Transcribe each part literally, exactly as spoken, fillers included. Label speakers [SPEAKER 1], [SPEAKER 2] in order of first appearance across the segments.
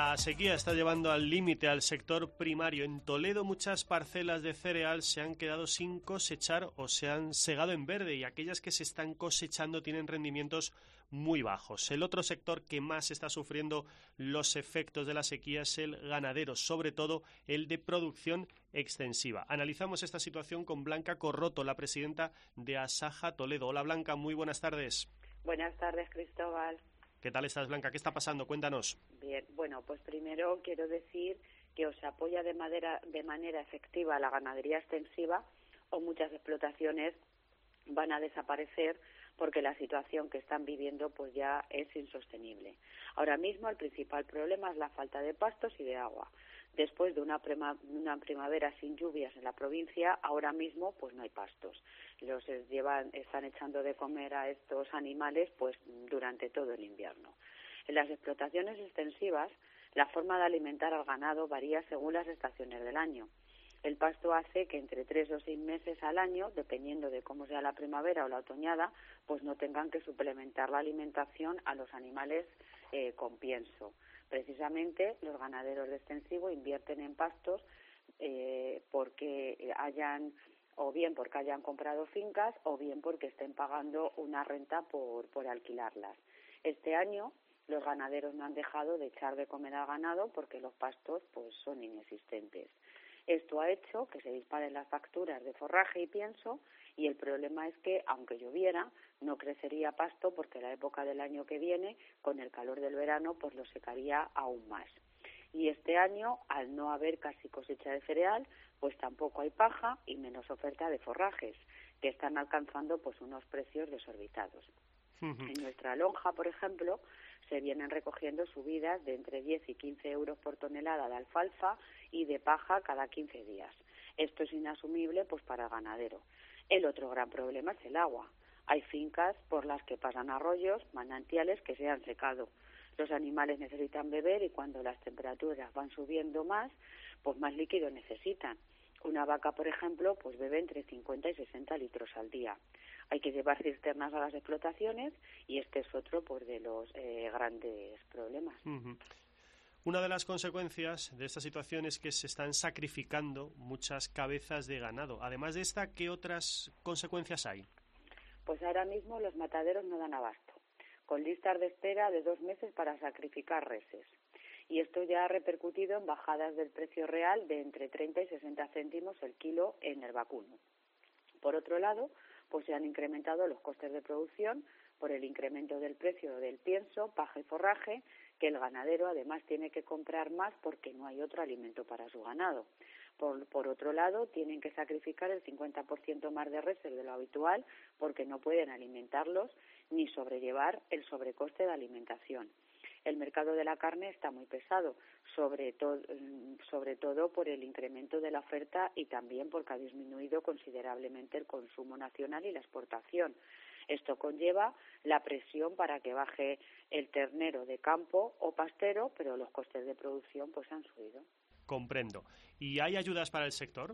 [SPEAKER 1] La sequía está llevando al límite al sector primario. En Toledo muchas parcelas de cereal se han quedado sin cosechar o se han segado en verde y aquellas que se están cosechando tienen rendimientos muy bajos. El otro sector que más está sufriendo los efectos de la sequía es el ganadero, sobre todo el de producción extensiva. Analizamos esta situación con Blanca Corroto, la presidenta de Asaja Toledo. Hola Blanca, muy buenas tardes.
[SPEAKER 2] Buenas tardes, Cristóbal.
[SPEAKER 1] ¿Qué tal estás, Blanca? ¿Qué está pasando? Cuéntanos.
[SPEAKER 2] Bien, bueno, pues primero quiero decir que o se apoya de manera, de manera efectiva la ganadería extensiva o muchas explotaciones van a desaparecer porque la situación que están viviendo pues ya es insostenible. Ahora mismo el principal problema es la falta de pastos y de agua. Después de una, prima, una primavera sin lluvias en la provincia, ahora mismo pues no hay pastos. Los llevan, están echando de comer a estos animales pues durante todo el invierno. En las explotaciones extensivas, la forma de alimentar al ganado varía según las estaciones del año. El pasto hace que entre tres o seis meses al año, dependiendo de cómo sea la primavera o la otoñada, pues no tengan que suplementar la alimentación a los animales eh, con pienso. Precisamente los ganaderos de extensivo invierten en pastos eh, porque hayan o bien porque hayan comprado fincas o bien porque estén pagando una renta por, por alquilarlas. Este año los ganaderos no han dejado de echar de comer al ganado porque los pastos pues son inexistentes. Esto ha hecho que se disparen las facturas de forraje y pienso y el problema es que, aunque lloviera, no crecería pasto porque la época del año que viene, con el calor del verano, pues lo secaría aún más. Y este año, al no haber casi cosecha de cereal, pues tampoco hay paja y menos oferta de forrajes, que están alcanzando pues unos precios desorbitados. En nuestra lonja, por ejemplo, se vienen recogiendo subidas de entre diez y quince euros por tonelada de alfalfa y de paja cada quince días. Esto es inasumible pues para el ganadero. El otro gran problema es el agua. Hay fincas por las que pasan arroyos, manantiales que se han secado. Los animales necesitan beber y cuando las temperaturas van subiendo más, pues más líquido necesitan. Una vaca, por ejemplo, pues bebe entre cincuenta y sesenta litros al día. Hay que llevar cisternas a las explotaciones y este es otro pues, de los eh, grandes problemas.
[SPEAKER 1] Uh-huh. Una de las consecuencias de esta situación es que se están sacrificando muchas cabezas de ganado. Además de esta, ¿qué otras consecuencias hay?
[SPEAKER 2] Pues ahora mismo los mataderos no dan abasto, con listas de espera de dos meses para sacrificar reses. Y esto ya ha repercutido en bajadas del precio real de entre treinta y sesenta céntimos el kilo en el vacuno. Por otro lado, pues se han incrementado los costes de producción por el incremento del precio del pienso, paja y forraje, que el ganadero además tiene que comprar más porque no hay otro alimento para su ganado. Por, por otro lado, tienen que sacrificar el cincuenta por ciento más de reses de lo habitual porque no pueden alimentarlos ni sobrellevar el sobrecoste de alimentación. El mercado de la carne está muy pesado, sobre, to- sobre todo por el incremento de la oferta y también porque ha disminuido considerablemente el consumo nacional y la exportación. Esto conlleva la presión para que baje el ternero de campo o pastero, pero los costes de producción pues han subido.
[SPEAKER 1] Comprendo. ¿Y hay ayudas para el sector?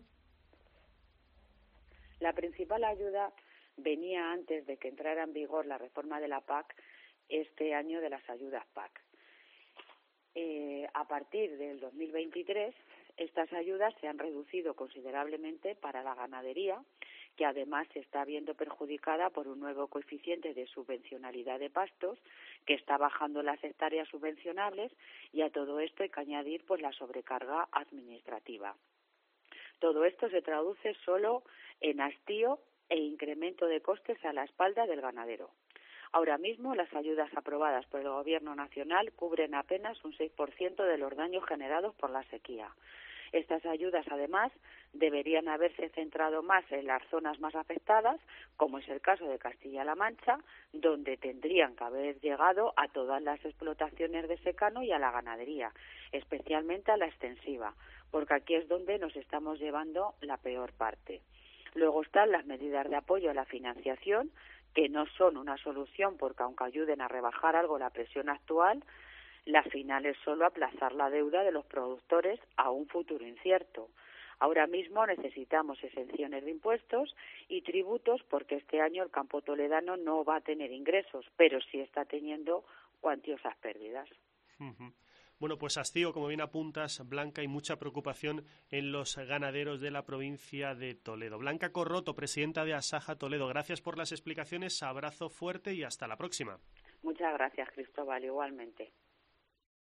[SPEAKER 2] La principal ayuda venía antes de que entrara en vigor la reforma de la P A C este año de las ayudas P A C. Eh, a partir del dos mil veintitrés, estas ayudas se han reducido considerablemente para la ganadería, que además se está viendo perjudicada por un nuevo coeficiente de subvencionalidad de pastos, que está bajando las hectáreas subvencionables, y a todo esto hay que añadir pues la sobrecarga administrativa. Todo esto se traduce solo en hastío e incremento de costes a la espalda del ganadero. Ahora mismo, las ayudas aprobadas por el Gobierno nacional cubren apenas un seis por ciento de los daños generados por la sequía. Estas ayudas, además, deberían haberse centrado más en las zonas más afectadas, como es el caso de Castilla-La Mancha, donde tendrían que haber llegado a todas las explotaciones de secano y a la ganadería, especialmente a la extensiva, porque aquí es donde nos estamos llevando la peor parte. Luego están las medidas de apoyo a la financiación, que no son una solución porque aunque ayuden a rebajar algo la presión actual, la final es solo aplazar la deuda de los productores a un futuro incierto. Ahora mismo necesitamos exenciones de impuestos y tributos porque este año el campo toledano no va a tener ingresos, pero sí está teniendo cuantiosas pérdidas.
[SPEAKER 1] Uh-huh. Bueno, pues hastío, como bien apuntas, Blanca, y mucha preocupación en los ganaderos de la provincia de Toledo. Blanca Corroto, presidenta de Asaja Toledo, gracias por las explicaciones, abrazo fuerte y hasta la próxima.
[SPEAKER 2] Muchas gracias, Cristóbal, igualmente.